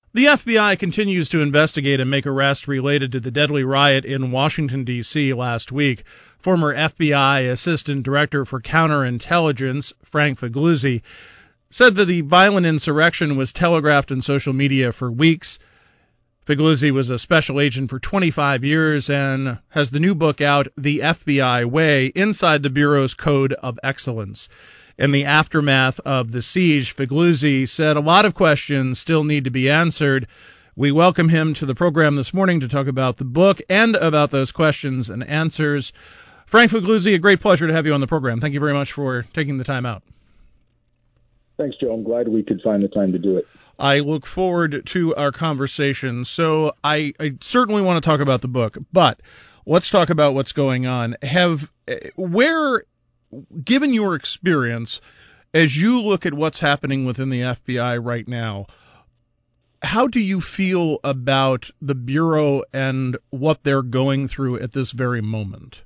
The FBI continues to investigate and make arrests related to the deadly riot in Washington, D.C. last week. Former FBI Assistant Director for Counterintelligence, Frank Figliuzzi, said that the violent insurrection was telegraphed in social media for weeks. Figliuzzi was a special agent for 25 years and has the new book out, The FBI Way, Inside the Bureau's Code of Excellence. In the aftermath of the siege, Figliuzzi said a lot of questions still need to be answered. We welcome him to the program this morning to talk about the book and about those questions and answers. Frank Figliuzzi, a great pleasure to have you on the program. Thank you very much for taking the time out. Thanks, Joe. I'm glad we could find the time to do it. I look forward to our conversation. So I certainly want to talk about the book, but let's talk about what's going on. Given your experience, as you look at what's happening within the FBI right now, how do you feel about the Bureau and what they're going through at this very moment?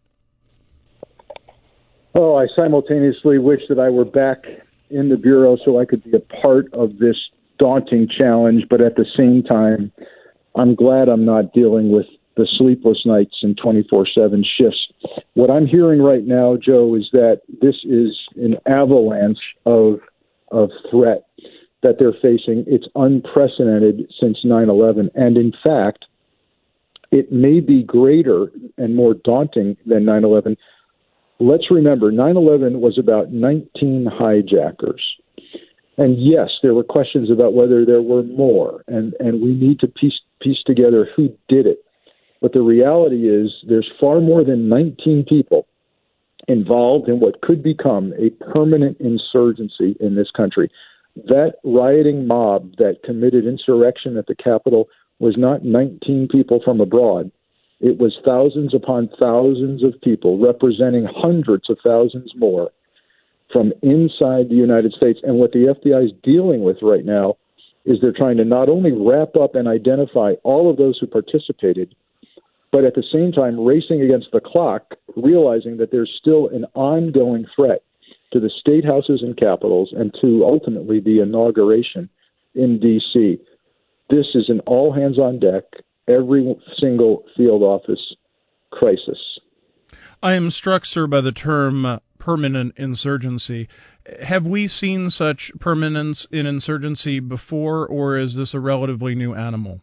Oh, I simultaneously wish that I were back in the Bureau so I could be a part of this daunting challenge, but at the same time, I'm glad I'm not dealing with the sleepless nights and 24/7 shifts. What I'm hearing right now, Joe, is that this is an avalanche of threat that they're facing. It's unprecedented since 9/11, and in fact, it may be greater and more daunting than 9/11. Let's remember, 9/11 was about 19 hijackers. And yes, there were questions about whether there were more, and we need to piece together who did it. But the reality is there's far more than 19 people involved in what could become a permanent insurgency in this country. That rioting mob that committed insurrection at the Capitol was not 19 people from abroad. It was thousands upon thousands of people representing hundreds of thousands more from inside the United States. And what the FBI is dealing with right now is they're trying to not only wrap up and identify all of those who participated, but at the same time racing against the clock, realizing that there's still an ongoing threat to the state houses and capitals and to ultimately the inauguration in D.C. This is an all-hands-on-deck, every single field office crisis. I am struck, sir, by the term permanent insurgency. Have we seen such permanence in insurgency before, or is this a relatively new animal?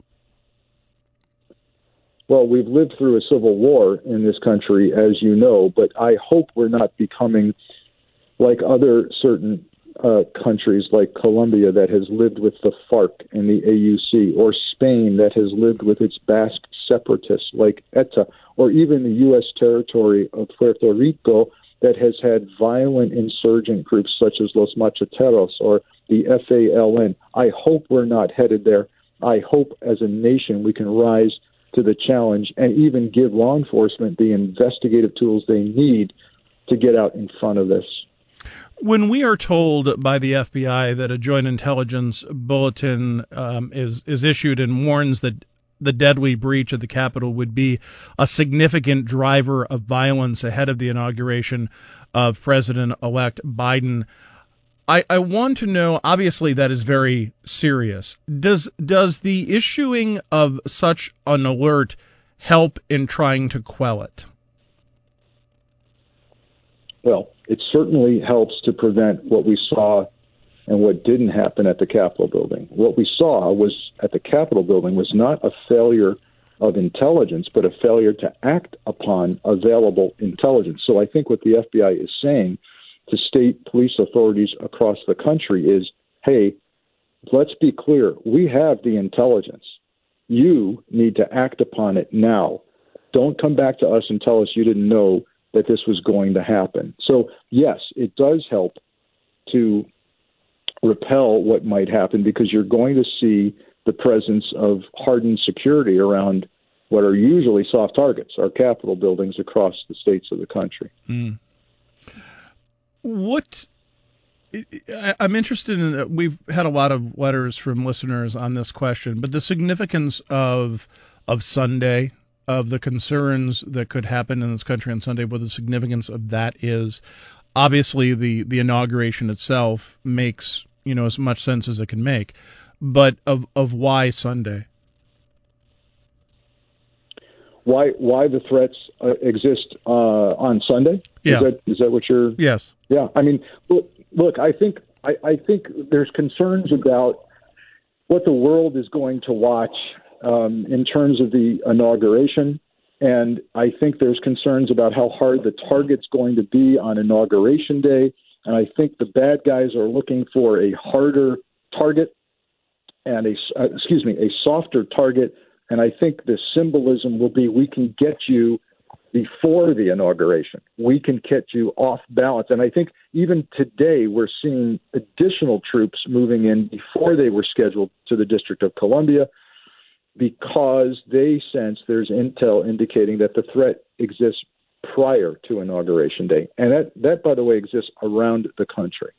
Well, we've lived through a civil war in this country, as you know, but I hope we're not becoming like other certain countries like Colombia that has lived with the FARC and the AUC, or Spain that has lived with its Basque separatists like ETA, or even the U.S. territory of Puerto Rico that has had violent insurgent groups such as Los Macheteros or the FALN. I hope we're not headed there. I hope as a nation we can rise to the challenge and even give law enforcement the investigative tools they need to get out in front of this. When we are told by the FBI that a joint intelligence bulletin is issued and warns that the deadly breach of the Capitol would be a significant driver of violence ahead of the inauguration of President-elect Biden, I want to know, obviously that is very serious. Does the issuing of such an alert help in trying to quell it? Well, it certainly helps to prevent what we saw and what didn't happen at the Capitol building. What we saw was at the Capitol building was not a failure of intelligence, but a failure to act upon available intelligence. So I think what the FBI is saying to state police authorities across the country is, hey, let's be clear. We have the intelligence. You need to act upon it now. Don't come back to us and tell us you didn't know that this was going to happen. So, yes, it does help to repel what might happen because you're going to see the presence of hardened security around what are usually soft targets, our Capitol buildings across the states of the country. I'm interested in, we've had a lot of letters from listeners on this question, but the significance of Sunday, of the concerns that could happen in this country on Sunday, what the significance of that is. Obviously, the inauguration itself makes, as much sense as it can make. but of why Sunday? Why the threats exist on Sunday? Yeah. Is that what you're? Yes. Yeah. I mean, look. I think there's concerns about what the world is going to watch in terms of the inauguration, and I think there's concerns about how hard the target's going to be on Inauguration Day. And I think the bad guys are looking for a harder target and a softer target. And I think the symbolism will be, we can get you before the inauguration. We can get you off balance. And I think even today we're seeing additional troops moving in before they were scheduled to the District of Columbia, because they sense there's intel indicating that the threat exists prior to Inauguration Day. And that, by the way, exists around the country.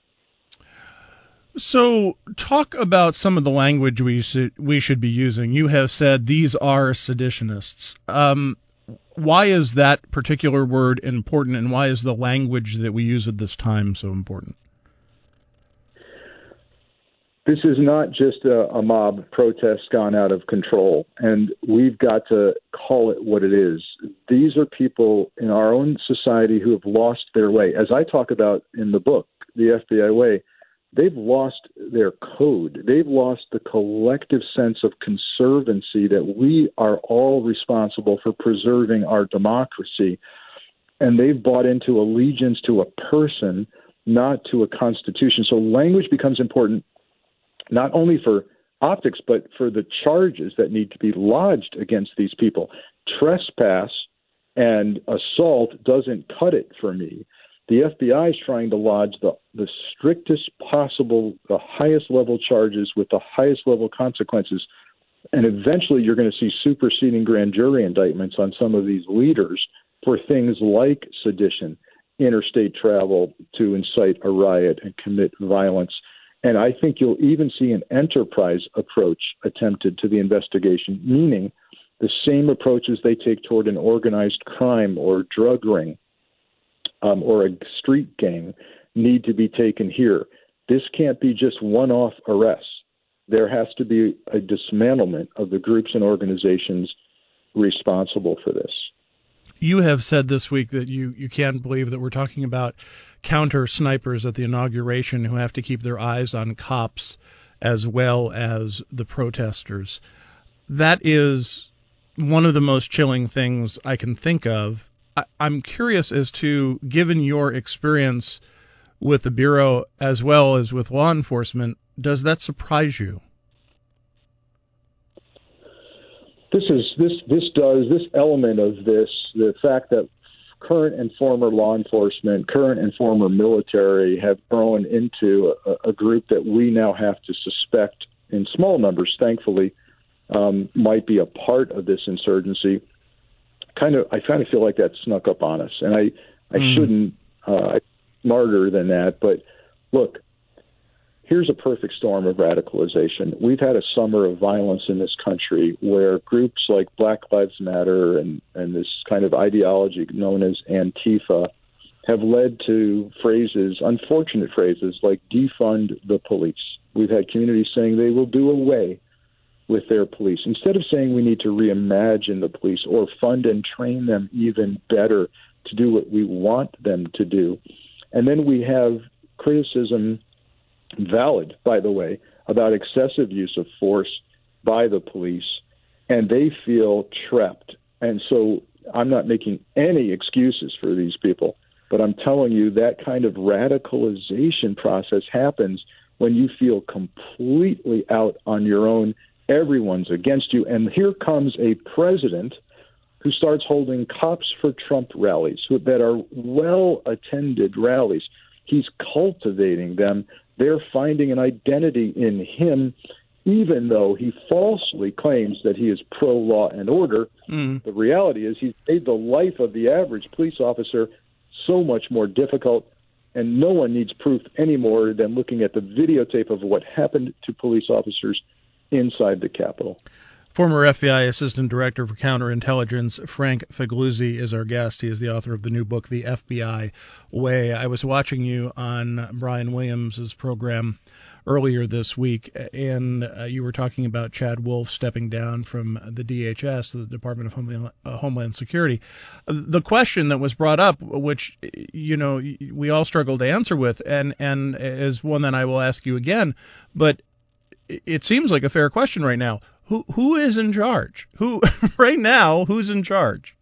So talk about some of the language we should be using. You have said these are seditionists. Why is that particular word important, and why is the language that we use at this time so important? This is not just a mob protest gone out of control, and we've got to call it what it is. These are people in our own society who have lost their way. As I talk about in the book, The FBI Way, they've lost their code. They've lost the collective sense of conservancy that we are all responsible for preserving our democracy. And they've bought into allegiance to a person, not to a constitution. So language becomes important, not only for optics, but for the charges that need to be lodged against these people. Trespass and assault doesn't cut it for me. The FBI is trying to lodge the strictest possible, the highest level charges with the highest level consequences. And eventually you're going to see superseding grand jury indictments on some of these leaders for things like sedition, interstate travel to incite a riot and commit violence. And I think you'll even see an enterprise approach attempted to the investigation, meaning the same approaches they take toward an organized crime or drug ring or a street gang need to be taken here. This can't be just one-off arrests. There has to be a dismantlement of the groups and organizations responsible for this. You have said this week that you can't believe that we're talking about counter snipers at the inauguration who have to keep their eyes on cops as well as the protesters. That is one of the most chilling things I can think of. I'm curious as to, given your experience with the Bureau as well as with law enforcement, does that surprise you? This element of this, the fact that current and former law enforcement, current and former military have grown into a group that we now have to suspect in small numbers, thankfully, might be a part of this insurgency. I kind of feel like that snuck up on us, and I shouldn't. I'm smarter than that, but look, here's a perfect storm of radicalization. We've had a summer of violence in this country where groups like Black Lives Matter and this kind of ideology known as Antifa have led to unfortunate phrases like defund the police. We've had communities saying they will do away with their police, instead of saying we need to reimagine the police or fund and train them even better to do what we want them to do. And then we have criticism, valid, by the way, about excessive use of force by the police, and they feel trapped. And so I'm not making any excuses for these people, but I'm telling you that kind of radicalization process happens when you feel completely out on your own. Everyone's against you. And here comes a president who starts holding Cops for Trump rallies that are well-attended rallies. He's cultivating them. They're finding an identity in him, even though he falsely claims that he is pro-law and order. The reality is he's made the life of the average police officer so much more difficult, and no one needs proof any more than looking at the videotape of what happened to police officers inside the Capitol. Former FBI Assistant Director for Counterintelligence Frank Figliuzzi is our guest. He is the author of the new book, The FBI Way. I was watching you on Brian Williams' program earlier this week, and you were talking about Chad Wolf stepping down from the DHS, the Department of Homeland Security. The question that was brought up, which we all struggle to answer with, and is one that I will ask you again, but it seems like a fair question right now. Who is in charge? Who right now? Who's in charge?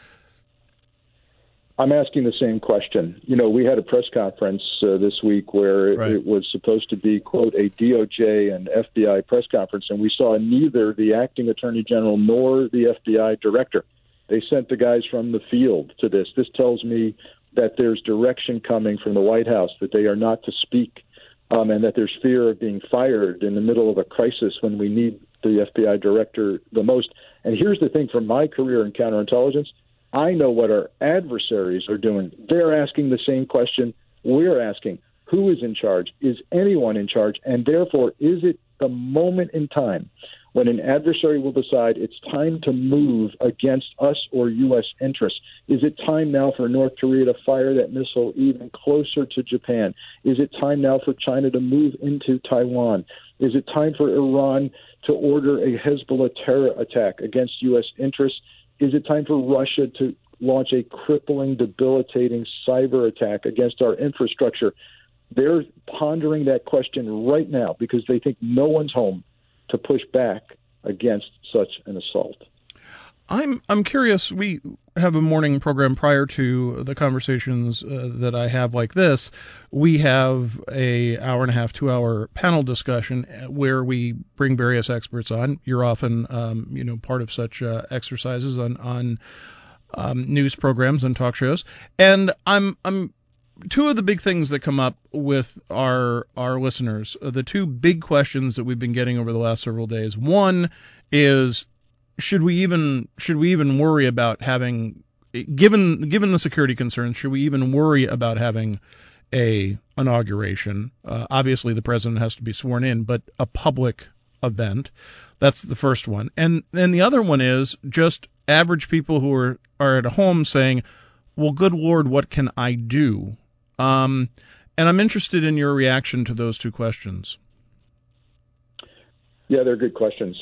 I'm asking the same question. We had a press conference this week where it was supposed to be, quote, a DOJ and FBI press conference, and we saw neither the acting attorney general nor the FBI director. They sent the guys from the field to this. This tells me that there's direction coming from the White House, that they are not to speak, and that there's fear of being fired in the middle of a crisis when we need the FBI director the most. And here's the thing, from my career in counterintelligence, I know what our adversaries are doing. They're asking the same question we're asking. Who is in charge? Is anyone in charge? And therefore, is it the moment in time when an adversary will decide it's time to move against us or U.S. interests? Is it time now for North Korea to fire that missile even closer to Japan? Is it time now for China to move into Taiwan? Is it time for Iran to order a Hezbollah terror attack against U.S. interests? Is it time for Russia to launch a crippling, debilitating cyber attack against our infrastructure? They're pondering that question right now because they think no one's home to push back against such an assault. I'm curious. We have a morning program prior to the conversations that I have like this. We have a hour and a half, 2 hour panel discussion where we bring various experts on. You're often, part of such exercises on news programs and talk shows. And I'm two of the big things that come up with our listeners, the two big questions that we've been getting over the last several days. One is, should we even worry about having, given the security concerns, should we even worry about having a inauguration? Obviously, the president has to be sworn in, but a public event. That's the first one. And then the other one is just average people who are at home saying, well, good Lord, what can I do? And I'm interested in your reaction to those two questions. Yeah, they're good questions.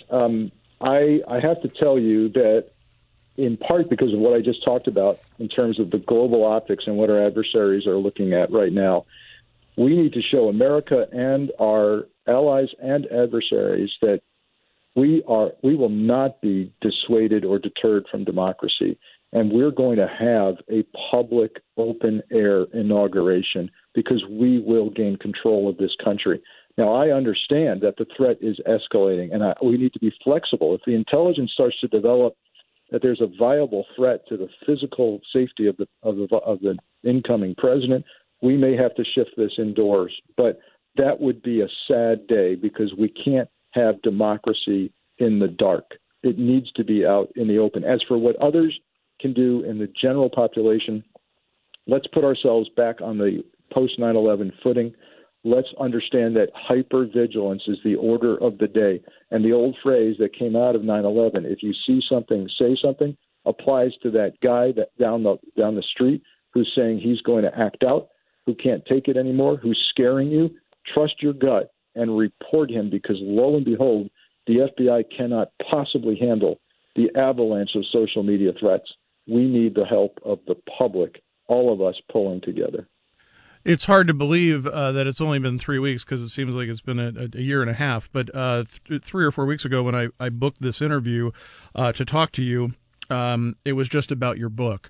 I have to tell you that in part because of what I just talked about in terms of the global optics and what our adversaries are looking at right now, we need to show America and our allies and adversaries that we will not be dissuaded or deterred from democracy. And we're going to have a public, open-air inauguration because we will gain control of this country. Now, I understand that the threat is escalating, and we need to be flexible. If the intelligence starts to develop that there's a viable threat to the physical safety of the incoming president, we may have to shift this indoors. But that would be a sad day because we can't have democracy in the dark. It needs to be out in the open. As for what others can do in the general population, let's put ourselves back on the post 9/11 footing. Let's understand that hypervigilance is the order of the day. And the old phrase that came out of 9/11, if you see something, say something, applies to that guy that down the street who's saying he's going to act out, who can't take it anymore, who's scaring you. Trust your gut and report him because, lo and behold, the FBI cannot possibly handle the avalanche of social media threats. We need the help of the public, all of us pulling together. It's hard to believe that it's only been 3 weeks because it seems like it's been a year and a half. But 3 or 4 weeks ago when I booked this interview to talk to you, it was just about your book.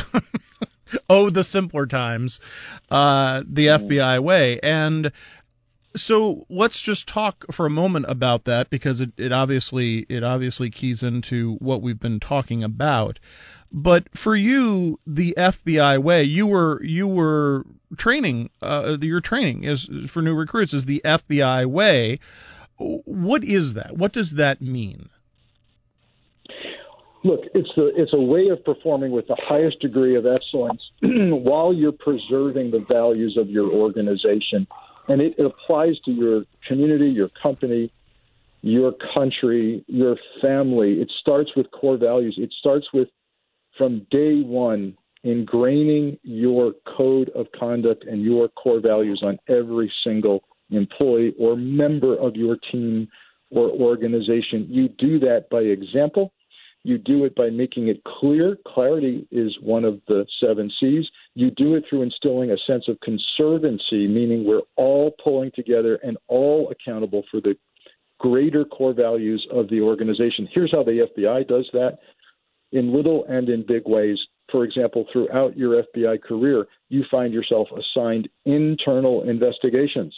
Oh, the simpler times, the FBI way. And so let's just talk for a moment about that because it obviously keys into what we've been talking about. But for you, the FBI way, you were training. Your training is for new recruits is the FBI way. What is that? What does that mean? Look, it's a way of performing with the highest degree of excellence while you're preserving the values of your organization, and it applies to your community, your company, your country, your family. It starts with core values. It starts with, from day one, ingraining your code of conduct and your core values on every single employee or member of your team or organization. You do that by example. You do it by making it clear. Clarity is one of the 7 C's. You do it through instilling a sense of conservancy, meaning we're all pulling together and all accountable for the greater core values of the organization. Here's how the FBI does that in little and in big ways. For example, throughout your FBI career, you find yourself assigned internal investigations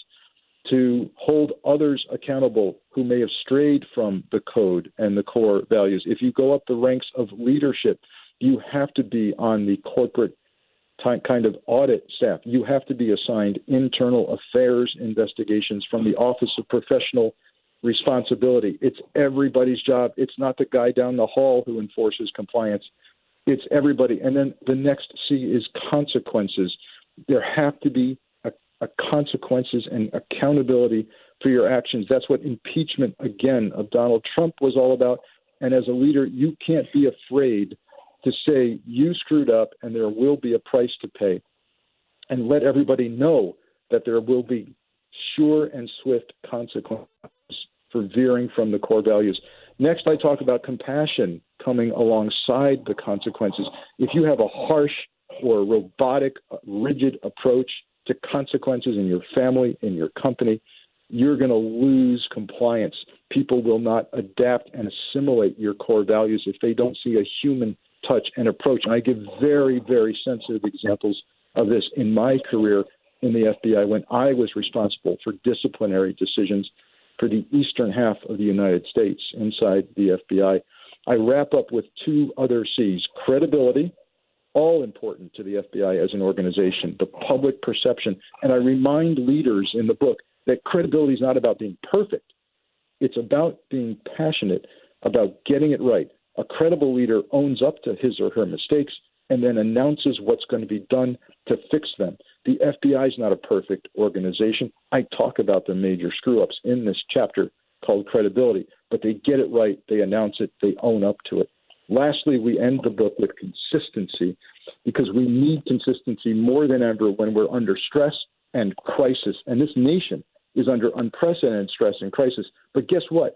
to hold others accountable who may have strayed from the code and the core values. If you go up the ranks of leadership, you have to be on the corporate kind of audit staff. You have to be assigned internal affairs investigations from the Office of Professional Responsibility. It's everybody's job. It's not the guy down the hall who enforces compliance. It's everybody. And then the next C is consequences. There have to be a consequences and accountability for your actions. That's what impeachment, again, of Donald Trump was all about. And as a leader, you can't be afraid to say you screwed up and there will be a price to pay, and let everybody know that there will be sure and swift consequences for veering from the core values. Next, I talk about compassion coming alongside the consequences. If you have a harsh or robotic, rigid approach to consequences in your family, in your company, you're going to lose compliance. People will not adapt and assimilate your core values if they don't see a human touch and approach. And I give very, very sensitive examples of this in my career in the FBI when I was responsible for disciplinary decisions for the eastern half of the United States inside the FBI. I wrap up with 2 other C's: credibility, all important to the FBI as an organization, the public perception. And I remind leaders in the book that credibility is not about being perfect. It's about being passionate about getting it right. A credible leader owns up to his or her mistakes and then announces what's going to be done to fix them. The FBI is not a perfect organization. I talk about the major screw-ups in this chapter called credibility, but they get it right, they announce it, they own up to it. Lastly, we end the book with consistency, because we need consistency more than ever when we're under stress and crisis. And this nation is under unprecedented stress and crisis. But guess what?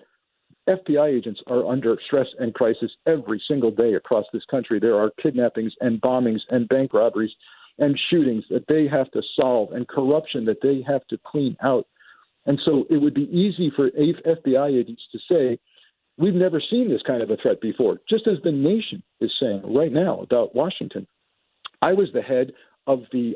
FBI agents are under stress and crisis every single day across this country. There are kidnappings and bombings and bank robberies and shootings that they have to solve and corruption that they have to clean out. And so it would be easy for FBI agents to say, we've never seen this kind of a threat before, just as the nation is saying right now about Washington. I was the head of the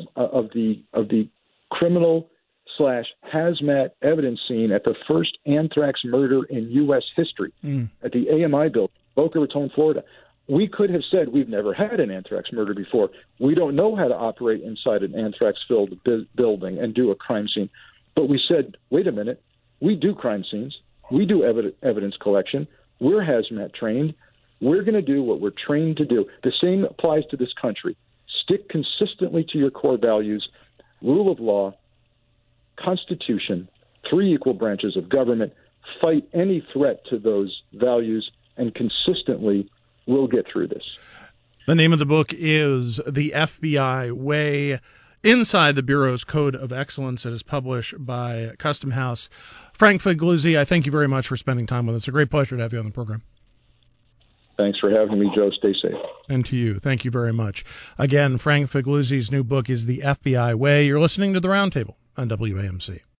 criminal/hazmat evidence scene at the first anthrax murder in U.S. history at the AMI building, Boca Raton, Florida. We could have said we've never had an anthrax murder before. We don't know how to operate inside an anthrax-filled building and do a crime scene. But we said, wait a minute, we do crime scenes. We do evidence collection. We're hazmat trained. We're going to do what we're trained to do. The same applies to this country. Stick consistently to your core values, rule of law, Constitution, 3 equal branches of government, fight any threat to those values, and consistently we'll get through this. The name of the book is The FBI Way, Inside the Bureau's Code of Excellence. It is published by Custom House. Frank Figliuzzi, I thank you very much for spending time with us. It's a great pleasure to have you on the program. Thanks for having me, Joe. Stay safe. And to you. Thank you very much. Again, Frank Figliuzzi's new book is The FBI Way. You're listening to The Roundtable on WAMC.